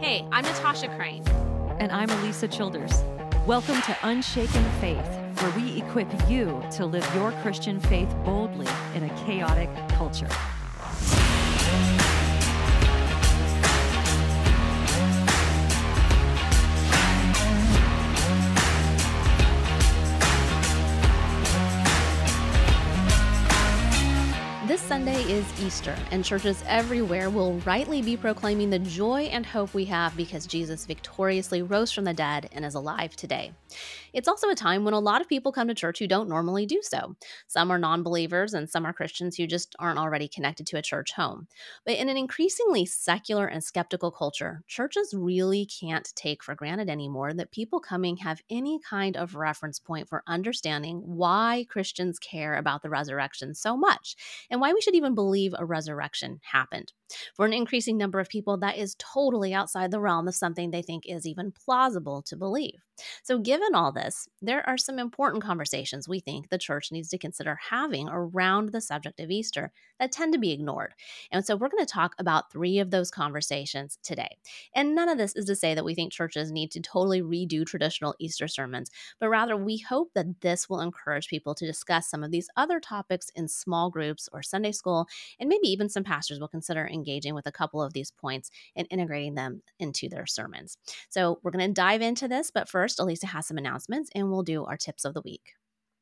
Hey, I'm Natasha Crane. And I'm Elisa Childers. Welcome to Unshaken Faith, where we equip you to live your Christian faith boldly in a chaotic culture. This Sunday is Easter, and churches everywhere will rightly be proclaiming the joy and hope we have because Jesus victoriously rose from the dead and is alive today. It's also a time when a lot of people come to church who don't normally do so. Some are non-believers and some are Christians who just aren't already connected to a church home. But in an increasingly secular and skeptical culture, churches really can't take for granted anymore that people coming have any kind of reference point for understanding why Christians care about the resurrection so much and why we should even believe a resurrection happened. For an increasing number of people, that is totally outside the realm of something they think is even plausible to believe. So, given all this, there are some important conversations we think the church needs to consider having around the subject of Easter that tend to be ignored. And so, we're going to talk about three of those conversations today. And none of this is to say that we think churches need to totally redo traditional Easter sermons, but rather we hope that this will encourage people to discuss some of these other topics in small groups or Sunday school, and maybe even some pastors will consider engaging with a couple of these points and integrating them into their sermons. So we're going to dive into this, but first, Elisa has some announcements and we'll do our tips of the week.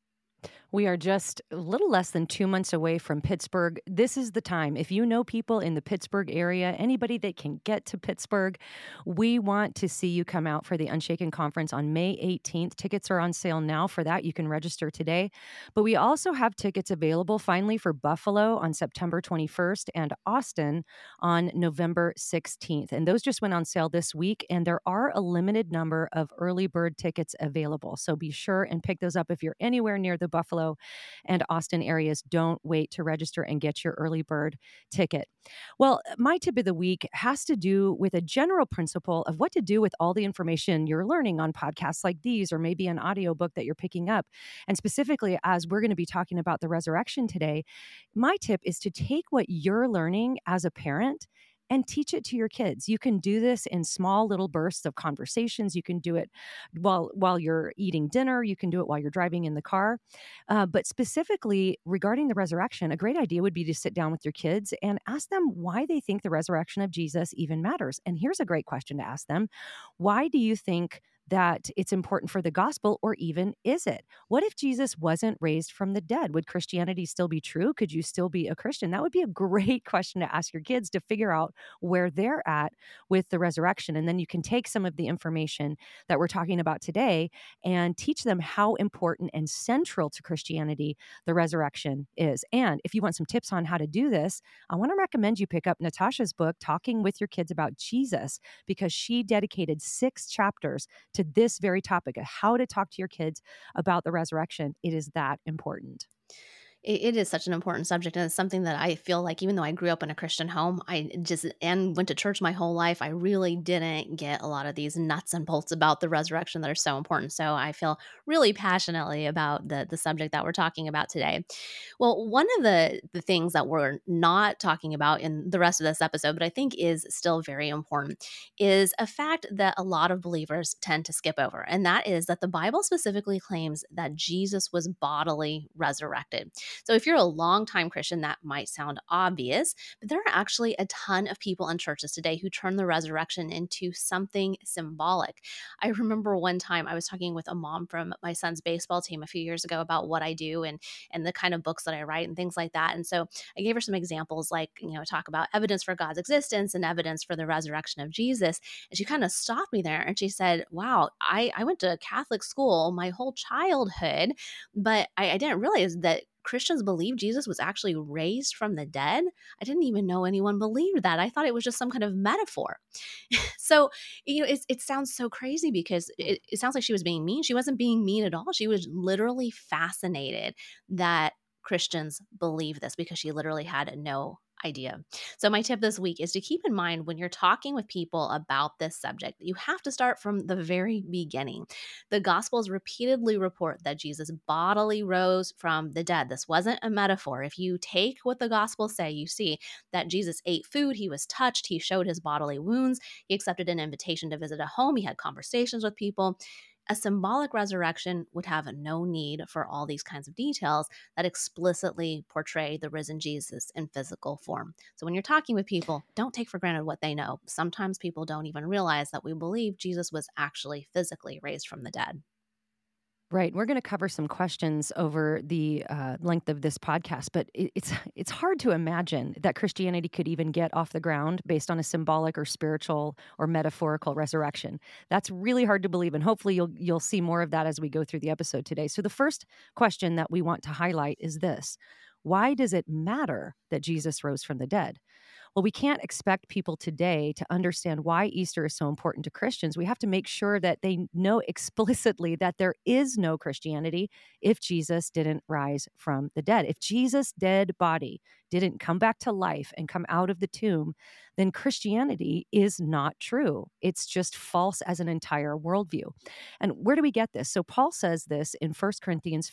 We are just a little less than 2 months away from Pittsburgh. This is the time. If you know people in the Pittsburgh area, anybody that can get to Pittsburgh, we want to see you come out for the Unshaken Conference on May 18th. Tickets are on sale now for that. You can register today. But we also have tickets available finally for Buffalo on September 21st and Austin on November 16th. And those just went on sale this week, and there are a limited number of early bird tickets available. So be sure and pick those up if you're anywhere near the Buffalo and Austin areas. Don't wait to register and get your early bird ticket. Well, my tip of the week has to do with a general principle of what to do with all the information you're learning on podcasts like these, or maybe an audiobook that you're picking up. And specifically, as we're going to be talking about the resurrection today, my tip is to take what you're learning as a parent and teach it to your kids. You can do this in small little bursts of conversations. You can do it while you're eating dinner. You can do it while you're driving in the car. But specifically regarding the resurrection, a great idea would be to sit down with your kids and ask them why they think the resurrection of Jesus even matters. And here's a great question to ask them. Why do you think that it's important for the gospel, or even is it? What if Jesus wasn't raised from the dead? Would Christianity still be true? Could you still be a Christian? That would be a great question to ask your kids to figure out where they're at with the resurrection. And then you can take some of the information that we're talking about today and teach them how important and central to Christianity the resurrection is. And if you want some tips on how to do this, I want to recommend you pick up Natasha's book, Talking with Your Kids About Jesus, because she dedicated 6 chapters to this very topic of how to talk to your kids about the resurrection. It is that important. It is such an important subject, and it's something that I feel like even though I grew up in a Christian home, and went to church my whole life, I really didn't get a lot of these nuts and bolts about the resurrection that are so important. So I feel really passionately about the subject that we're talking about today. Well, one of the things that we're not talking about in the rest of this episode, but I think is still very important, is a fact that a lot of believers tend to skip over, and that is that the Bible specifically claims that Jesus was bodily resurrected. So if you're a longtime Christian, that might sound obvious, but there are actually a ton of people in churches today who turn the resurrection into something symbolic. I remember one time I was talking with a mom from my son's baseball team a few years ago about what I do and the kind of books that I write and things like that. And so I gave her some examples, like, talk about evidence for God's existence and evidence for the resurrection of Jesus. And she kind of stopped me there and she said, wow, I went to Catholic school my whole childhood, but I didn't realize that Christians believe Jesus was actually raised from the dead. I didn't even know anyone believed that. I thought it was just some kind of metaphor. So, it sounds so crazy because it sounds like she was being mean. She wasn't being mean at all. She was literally fascinated that Christians believe this because she literally had no idea. So, my tip this week is to keep in mind when you're talking with people about this subject, you have to start from the very beginning. The Gospels repeatedly report that Jesus bodily rose from the dead. This wasn't a metaphor. If you take what the Gospels say, you see that Jesus ate food, he was touched, he showed his bodily wounds, he accepted an invitation to visit a home, he had conversations with people. A symbolic resurrection would have no need for all these kinds of details that explicitly portray the risen Jesus in physical form. So when you're talking with people, don't take for granted what they know. Sometimes people don't even realize that we believe Jesus was actually physically raised from the dead. Right. We're going to cover some questions over the length of this podcast, but it's hard to imagine that Christianity could even get off the ground based on a symbolic or spiritual or metaphorical resurrection. That's really hard to believe, and hopefully you'll see more of that as we go through the episode today. So the first question that we want to highlight is this: why does it matter that Jesus rose from the dead? Well, we can't expect people today to understand why Easter is so important to Christians. We have to make sure that they know explicitly that there is no Christianity if Jesus didn't rise from the dead. If Jesus' dead body didn't come back to life and come out of the tomb, then Christianity is not true. It's just false as an entire worldview. And where do we get this? So Paul says this in 1 Corinthians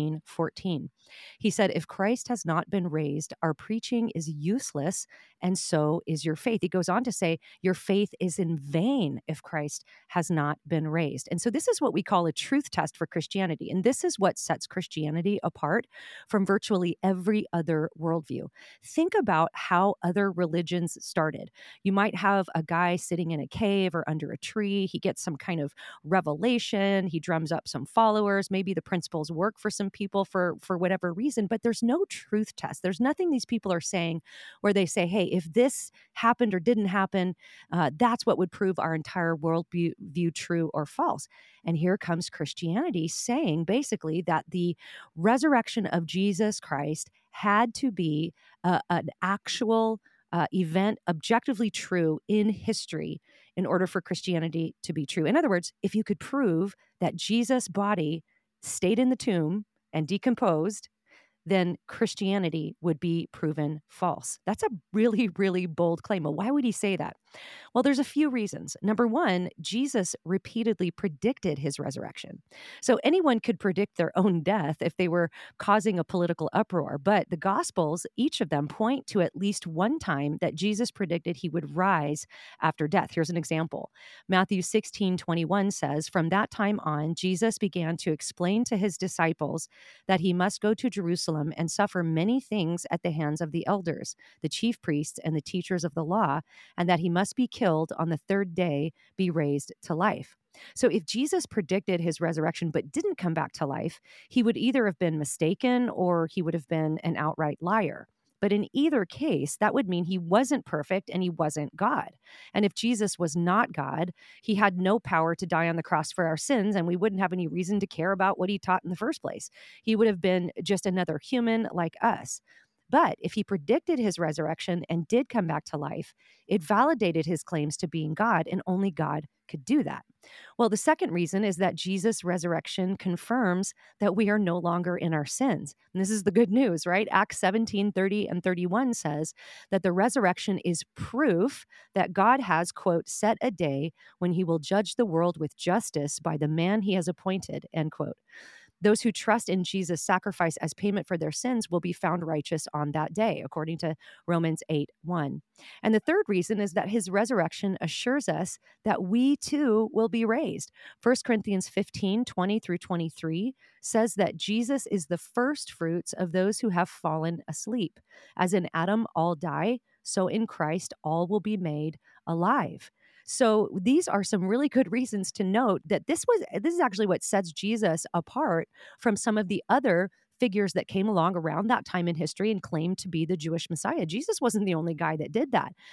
15:14. He said, if Christ has not been raised, our preaching is useless, and so is your faith. He goes on to say, your faith is in vain if Christ has not been raised. And so this is what we call a truth test for Christianity. And this is what sets Christianity apart from virtually every other worldview. Think about how other religions started. You might have a guy sitting in a cave or under a tree. He gets some kind of revelation. He drums up some followers. Maybe the principles work for some people for whatever reason, but there's no truth test. There's nothing these people are saying where they say, hey, if this happened or didn't happen, that's what would prove our entire worldview true or false. And here comes Christianity saying basically that the resurrection of Jesus Christ had to be an actual event, objectively true in history, in order for Christianity to be true. In other words, if you could prove that Jesus' body stayed in the tomb and decomposed, then Christianity would be proven false. That's a really, really bold claim. Well, why would he say that? Well, there's a few reasons. Number one, Jesus repeatedly predicted his resurrection. So anyone could predict their own death if they were causing a political uproar. But the Gospels, each of them point to at least one time that Jesus predicted he would rise after death. Here's an example. Matthew 16:21 says, from that time on, Jesus began to explain to his disciples that he must go to Jerusalem and suffer many things at the hands of the elders, the chief priests, and the teachers of the law, and that he must be killed on the third day, be raised to life. So if Jesus predicted his resurrection but didn't come back to life, he would either have been mistaken or he would have been an outright liar. But in either case, that would mean he wasn't perfect and he wasn't God. And if Jesus was not God, he had no power to die on the cross for our sins, and we wouldn't have any reason to care about what he taught in the first place. He would have been just another human like us. But if he predicted his resurrection and did come back to life, it validated his claims to being God, and only God could do that. Well, the second reason is that Jesus' resurrection confirms that we are no longer in our sins. And this is the good news, right? Acts 17:30 and 31 says that the resurrection is proof that God has, quote, set a day when he will judge the world with justice by the man he has appointed, end quote. Those who trust in Jesus' sacrifice as payment for their sins will be found righteous on that day, according to Romans 8:1. And the third reason is that his resurrection assures us that we too will be raised. 1 Corinthians 15:20 through 23 says that Jesus is the first fruits of those who have fallen asleep. As in Adam all die, so in Christ all will be made alive. So these are some really good reasons to note that this is actually what sets Jesus apart from some of the other figures that came along around that time in history and claimed to be the Jewish Messiah. Jesus wasn't the only guy that did that.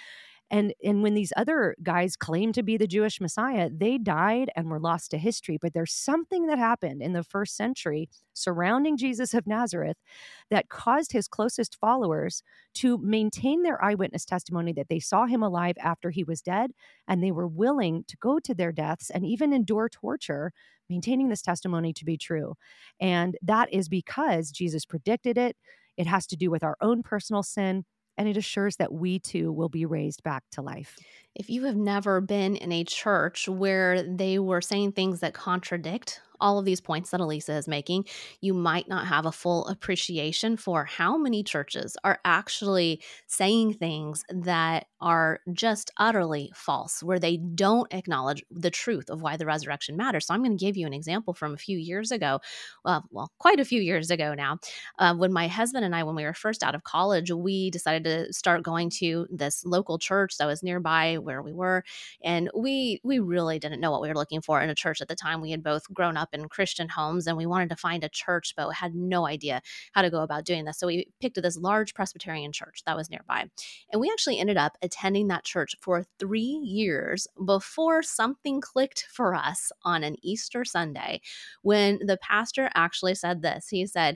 And when these other guys claim to be the Jewish Messiah, they died and were lost to history. But there's something that happened in the first century surrounding Jesus of Nazareth that caused his closest followers to maintain their eyewitness testimony that they saw him alive after he was dead, and they were willing to go to their deaths and even endure torture, maintaining this testimony to be true. And that is because Jesus predicted it. It has to do with our own personal sin, and it assures that we too will be raised back to life. If you have never been in a church where they were saying things that contradict all of these points that Elisa is making, you might not have a full appreciation for how many churches are actually saying things that are just utterly false, where they don't acknowledge the truth of why the resurrection matters. So I'm going to give you an example from a few years ago, quite a few years ago now, when my husband and I, when we were first out of college, we decided to start going to this local church that was nearby where we were, and we really didn't know what we were looking for in a church at the time. We had both grown up in Christian homes, and we wanted to find a church, but had no idea how to go about doing this. So we picked this large Presbyterian church that was nearby, and we actually ended up attending that church for 3 years before something clicked for us on an Easter Sunday, when the pastor actually said this. He said,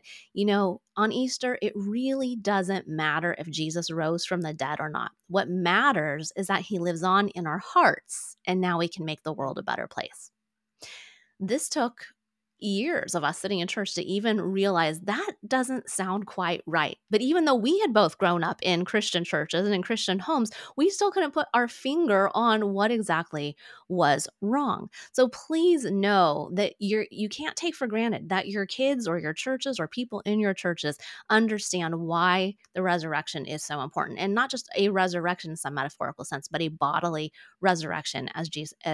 on Easter, it really doesn't matter if Jesus rose from the dead or not. What matters is that he lives on in our hearts, and now we can make the world a better place. This took years of us sitting in church to even realize that doesn't sound quite right. But even though we had both grown up in Christian churches and in Christian homes, we still couldn't put our finger on what exactly was wrong. So please know that you can't take for granted that your kids or your churches or people in your churches understand why the resurrection is so important, and not just a resurrection in some metaphorical sense, but a bodily resurrection, as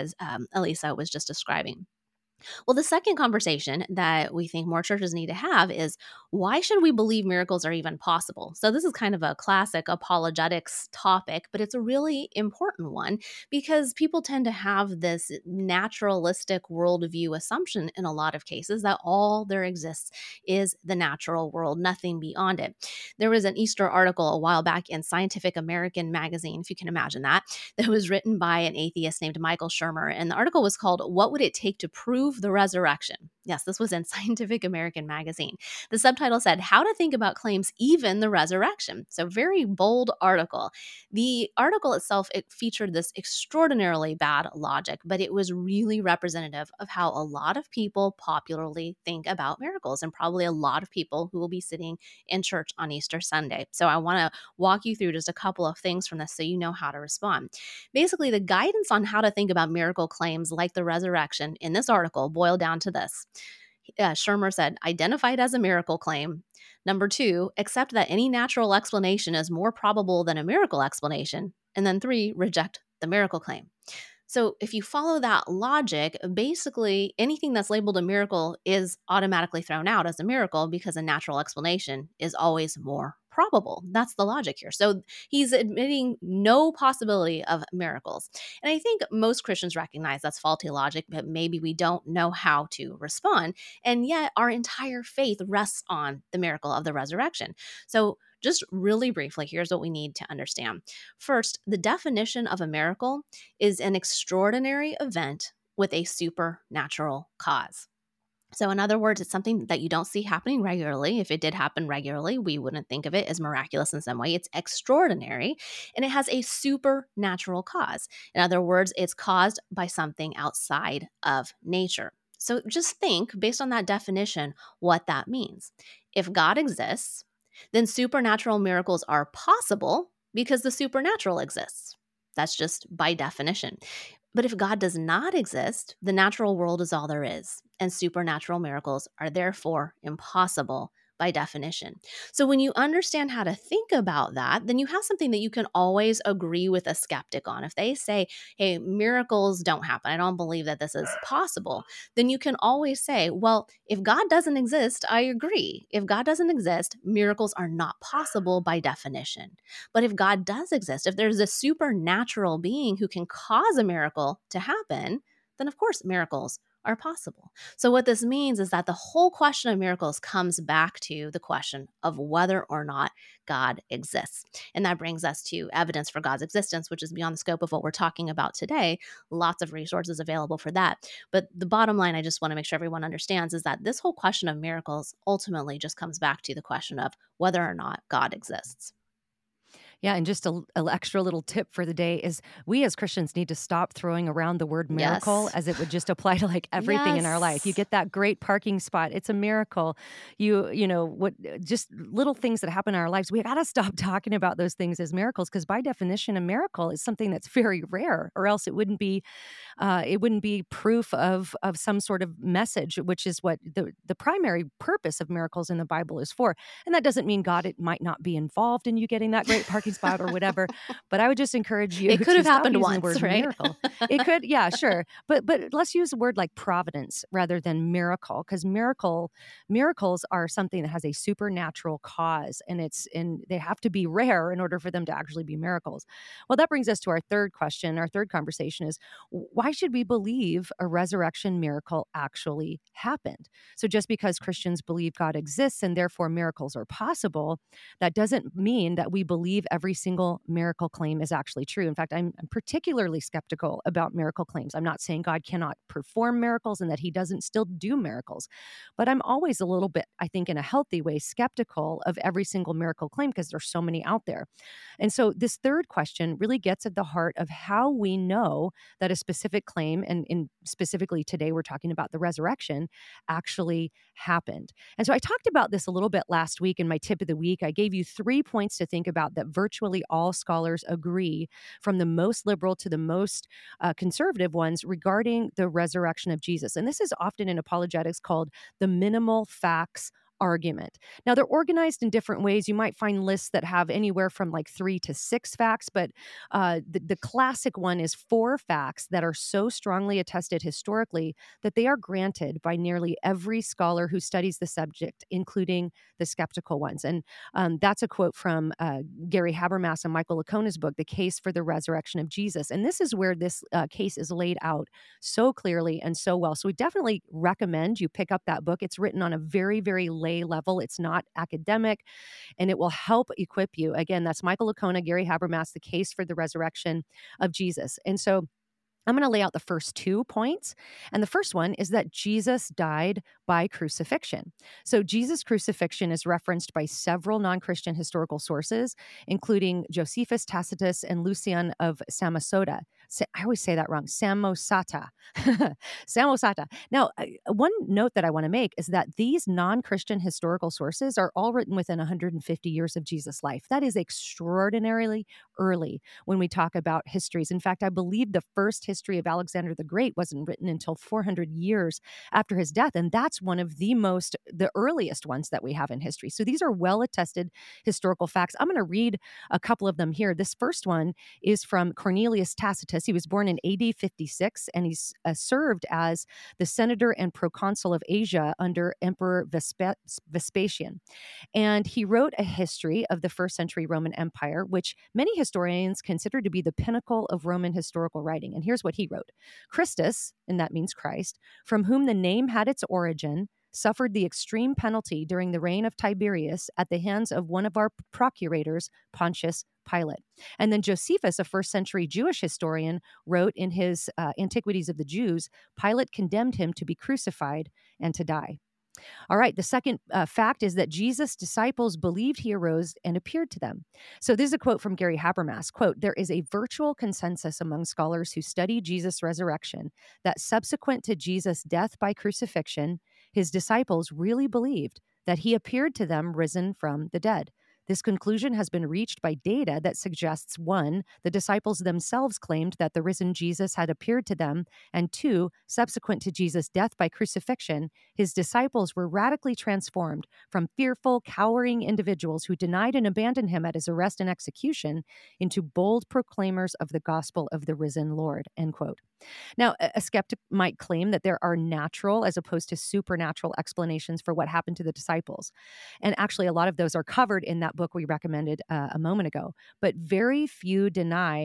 Elisa was just describing. Well, the second conversation that we think more churches need to have is, why should we believe miracles are even possible? So, this is kind of a classic apologetics topic, but it's a really important one because people tend to have this naturalistic worldview assumption in a lot of cases that all there exists is the natural world, nothing beyond it. There was an Easter article a while back in Scientific American magazine, if you can imagine that was written by an atheist named Michael Shermer. And the article was called, "What Would It Take to Prove the Resurrection?" Yes, this was in Scientific American magazine. The subtitle said, "How to Think About Claims Even the Resurrection." So very bold article. The article itself, it featured this extraordinarily bad logic, but it was really representative of how a lot of people popularly think about miracles, and probably a lot of people who will be sitting in church on Easter Sunday. So I want to walk you through just a couple of things from this so you know how to respond. Basically, the guidance on how to think about miracle claims like the resurrection in this article boiled down to this. Shermer said, identify it as a miracle claim. Number 2, accept that any natural explanation is more probable than a miracle explanation. And then 3, reject the miracle claim. So if you follow that logic, basically anything that's labeled a miracle is automatically thrown out as a miracle because a natural explanation is always more probable. That's the logic here. So he's admitting no possibility of miracles. And I think most Christians recognize that's faulty logic, but maybe we don't know how to respond. And yet our entire faith rests on the miracle of the resurrection. So just really briefly, here's what we need to understand. First, the definition of a miracle is an extraordinary event with a supernatural cause. So, in other words, it's something that you don't see happening regularly. If it did happen regularly, we wouldn't think of it as miraculous in some way. It's extraordinary, and it has a supernatural cause. In other words, it's caused by something outside of nature. So, just think, based on that definition, what that means. If God exists, then supernatural miracles are possible because the supernatural exists. That's just by definition. But if God does not exist, the natural world is all there is, and supernatural miracles are therefore impossible by definition. So when you understand how to think about that, then you have something that you can always agree with a skeptic on. If they say, hey, miracles don't happen, I don't believe that this is possible, then you can always say, well, if God doesn't exist, I agree. If God doesn't exist, miracles are not possible by definition. But if God does exist, if there's a supernatural being who can cause a miracle to happen, then of course miracles are possible. So, what this means is that the whole question of miracles comes back to the question of whether or not God exists. And that brings us to evidence for God's existence, which is beyond the scope of what we're talking about today. Lots of resources available for that. But the bottom line, I just want to make sure everyone understands, is that this whole question of miracles ultimately just comes back to the question of whether or not God exists. Yeah, and just a extra little tip for the day is we as Christians need to stop throwing around the word miracle Yes. as it would just apply to like everything in our life. You Yes. get that great parking spot, it's a miracle. You know, what just little things that happen in our lives. We got to stop talking about those things as miracles because by definition a miracle is something that's very rare or else it wouldn't be proof of some sort of message, which is what the primary purpose of miracles in the Bible is for. And that doesn't mean God it might not be involved in you getting that great parking spot or whatever. But I would just encourage you It could to have stop happened using the once, word right? miracle. It could, yeah, sure, but let's use a word like providence rather than miracle because miracles are something that has a supernatural cause, and they have to be rare in order for them to actually be miracles. Well, that brings us to our third question. Our third conversation is why should we believe a resurrection miracle actually happened? So, just because Christians believe God exists and therefore miracles are possible, that doesn't mean that we believe every single miracle claim is actually true. In fact, I'm particularly skeptical about miracle claims. I'm not saying God cannot perform miracles and that he doesn't still do miracles, but I'm always a little bit, I think, in a healthy way, skeptical of every single miracle claim because there's so many out there. And so, this third question really gets at the heart of how we know that a specific claim, and specifically today we're talking about the resurrection, actually happened. And so I talked about this a little bit last week in my tip of the week. I gave you 3 points to think about that virtually all scholars agree, from the most liberal to the most conservative ones, regarding the resurrection of Jesus. And this is often in apologetics called the minimal facts argument. Now, they're organized in different ways. You might find lists that have anywhere from like 3 to 6 facts, but the classic one is 4 facts that are so strongly attested historically that they are granted by nearly every scholar who studies the subject, including the skeptical ones. And that's a quote from Gary Habermas and Michael Lacona's book, The Case for the Resurrection of Jesus. And this is where this case is laid out so clearly and so well. So we definitely recommend you pick up that book. It's written on a very, very lay level. It's not academic, and it will help equip you. Again, that's Michael Lacona, Gary Habermas, The Case for the Resurrection of Jesus. And so I'm going to lay out the first 2 points. And the first one is that Jesus died by crucifixion. So Jesus' crucifixion is referenced by several non-Christian historical sources, including Josephus, Tacitus, and Lucian of Samosata. I always say that wrong. Samosata. Samosata. Now, one note that I want to make is that these non-Christian historical sources are all written within 150 years of Jesus' life. That is extraordinarily early when we talk about histories. In fact, I believe the first history of Alexander the Great wasn't written until 400 years after his death. And that's one of the earliest ones that we have in history. So these are well-attested historical facts. I'm going to read a couple of them here. This first one is from Cornelius Tacitus. He was born in AD 56, and he's served as the senator and proconsul of Asia under Emperor Vespasian. And he wrote a history of the first century Roman Empire, which many historians consider to be the pinnacle of Roman historical writing. And here's what he wrote. Christus, and that means Christ, from whom the name had its origin, suffered the extreme penalty during the reign of Tiberius at the hands of one of our procurators, Pontius Pilate. And then Josephus, a first century Jewish historian, wrote in his Antiquities of the Jews, Pilate condemned him to be crucified and to die. All right, the second fact is that Jesus' disciples believed he arose and appeared to them. So this is a quote from Gary Habermas, quote, there is a virtual consensus among scholars who study Jesus' resurrection that subsequent to Jesus' death by crucifixion, his disciples really believed that he appeared to them risen from the dead. This conclusion has been reached by data that suggests, one, the disciples themselves claimed that the risen Jesus had appeared to them, and two, subsequent to Jesus' death by crucifixion, his disciples were radically transformed from fearful, cowering individuals who denied and abandoned him at his arrest and execution into bold proclaimers of the gospel of the risen Lord, end quote. Now, a skeptic might claim that there are natural as opposed to supernatural explanations for what happened to the disciples. And actually, a lot of those are covered in that book we recommended a moment ago. But very few deny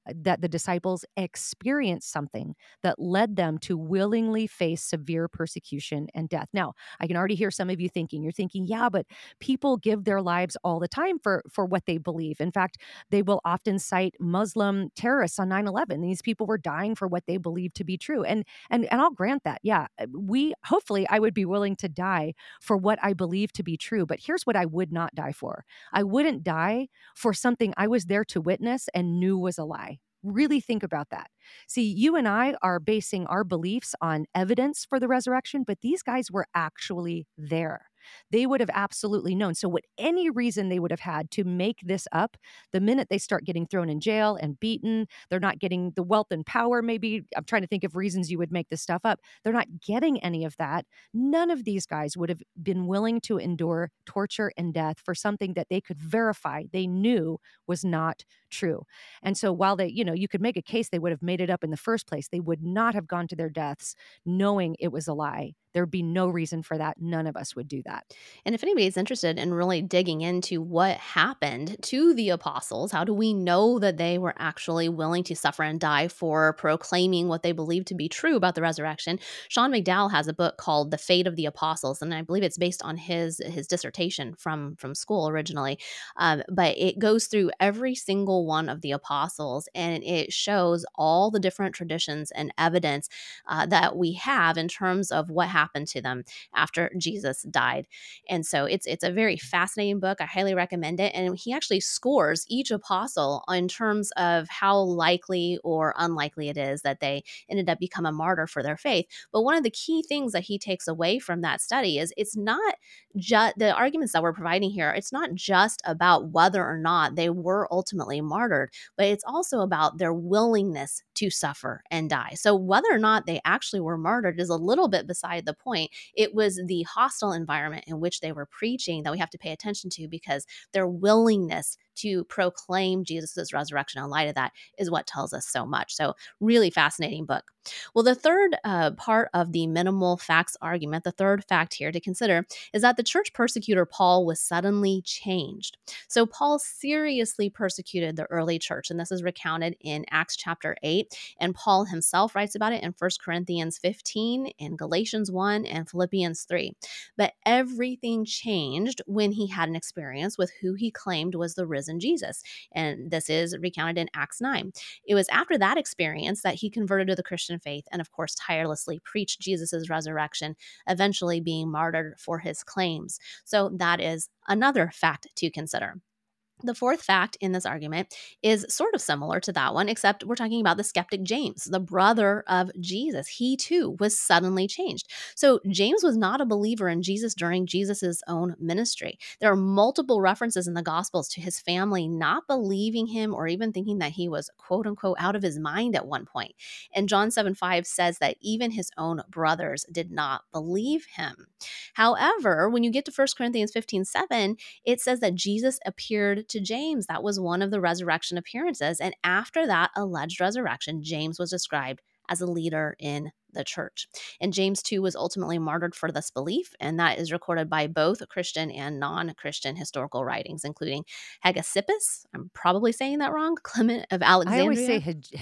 that the disciples experienced something that led them to willingly face severe persecution and death. Now, I can already hear some of you thinking, you're thinking, yeah, but people give their lives all the time for what they believe. In fact, they will often cite Muslim terrorists on 9/11. These people were dying for what they believed to be true. And I'll grant that. Yeah, we hopefully I would be willing to die for what I believe to be true. But here's what I would not die for. I wouldn't die for something I was there to witness and knew was a lie. Really think about that. See, you and I are basing our beliefs on evidence for the resurrection, but these guys were actually there. They would have absolutely known. So, what any reason they would have had to make this up, the minute they start getting thrown in jail and beaten, they're not getting the wealth and power. Maybe I'm trying to think of reasons you would make this stuff up. They're not getting any of that. None of these guys would have been willing to endure torture and death for something that they could verify they knew was not true. And so while they, you could make a case they would have made it up in the first place, they would not have gone to their deaths knowing it was a lie. There'd be no reason for that. None of us would do that. And if anybody's interested in really digging into what happened to the apostles, how do we know that they were actually willing to suffer and die for proclaiming what they believed to be true about the resurrection? Sean McDowell has a book called The Fate of the Apostles, and I believe it's based on his dissertation from school originally. But it goes through every single one of the apostles, and it shows all the different traditions and evidence that we have in terms of what happened to them after Jesus died. And so it's a very fascinating book. I highly recommend it. And he actually scores each apostle in terms of how likely or unlikely it is that they ended up become a martyr for their faith. But one of the key things that he takes away from that study is it's not just the arguments that we're providing here. It's not just about whether or not they were ultimately martyred, but it's also about their willingness to suffer and die. So whether or not they actually were martyred is a little bit beside the point. It was the hostile environment in which they were preaching that we have to pay attention to, because their willingness to proclaim Jesus' resurrection in light of that is what tells us so much. So really fascinating book. Well, the third part of the minimal facts argument, the third fact here to consider, is that the church persecutor Paul was suddenly changed. So Paul seriously persecuted the early church, and this is recounted in Acts chapter 8. And Paul himself writes about it in 1 Corinthians 15, in Galatians 1, and Philippians 3. But everything changed when he had an experience with who he claimed was the risen Jesus. And this is recounted in Acts 9. It was after that experience that he converted to the Christian faith and, of course, tirelessly preached Jesus' resurrection, eventually being martyred for his claims. So that is another fact to consider. The fourth fact in this argument is sort of similar to that one, except we're talking about the skeptic James, the brother of Jesus. He too was suddenly changed. So James was not a believer in Jesus during Jesus's own ministry. There are multiple references in the Gospels to his family not believing him or even thinking that he was quote unquote out of his mind at one point. And John 7:5 says that even his own brothers did not believe him. However, when you get to 1 Corinthians 15:7, it says that Jesus appeared to James. That was one of the resurrection appearances. And after that alleged resurrection, James was described as a leader in the church. And James too was ultimately martyred for this belief, and that is recorded by both Christian and non-Christian historical writings, including Hegesippus, I'm probably saying that wrong, Clement of I always say Alexandria.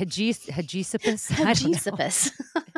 Hegesippus. I don't know. Hegesippus.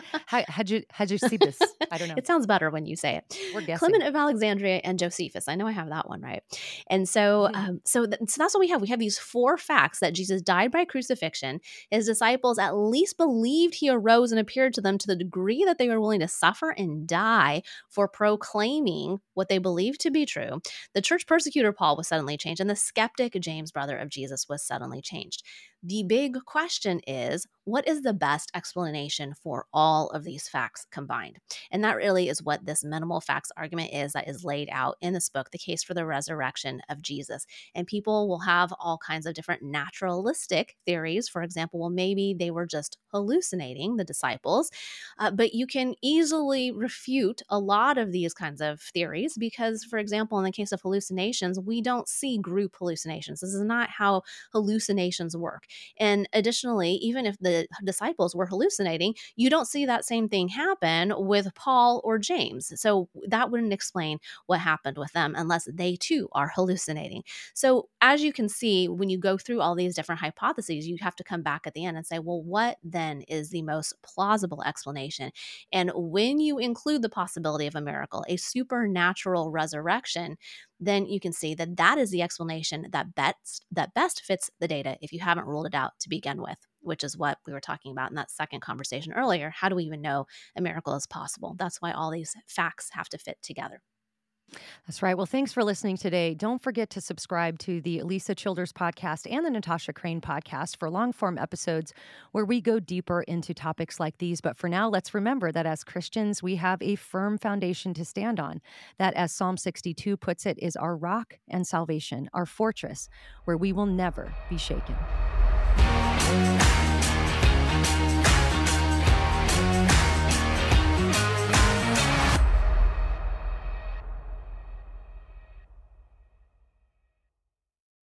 Hegesippus. I don't know. It sounds better when you say it. We're guessing. Clement of Alexandria and Josephus. I know I have that one right. And so, so that's what we have. We have these four facts: that Jesus died by crucifixion. His disciples at least believed he arose and appeared to them to the degree that they were willing to suffer and die for proclaiming what they believed to be true. The church persecutor Paul was suddenly changed, and the skeptic James, brother of Jesus, was suddenly changed. The big question is, what is the best explanation for all of these facts combined? And that really is what this minimal facts argument is that is laid out in this book, The Case for the Resurrection of Jesus. And people will have all kinds of different naturalistic theories. For example, well, maybe they were just hallucinating, the disciples. But you can easily refute a lot of these kinds of theories because, for example, in the case of hallucinations, we don't see group hallucinations. This is not how hallucinations work. And additionally, even if the disciples were hallucinating, you don't see that same thing happen with Paul or James. So that wouldn't explain what happened with them unless they too are hallucinating. So, as you can see, when you go through all these different hypotheses, you have to come back at the end and say, well, what then is the most plausible explanation? And when you include the possibility of a miracle, a supernatural resurrection, then you can see that that is the explanation that best fits the data if you haven't ruled it out to begin with, which is what we were talking about in that second conversation earlier. How do we even know a miracle is possible? That's why all these facts have to fit together. That's right. Well, thanks for listening today. Don't forget to subscribe to the Lisa Childers podcast and the Natasha Crane podcast for long form episodes where we go deeper into topics like these. But for now, let's remember that as Christians, we have a firm foundation to stand on. That, as Psalm 62 puts it, is our rock and salvation, our fortress, where we will never be shaken.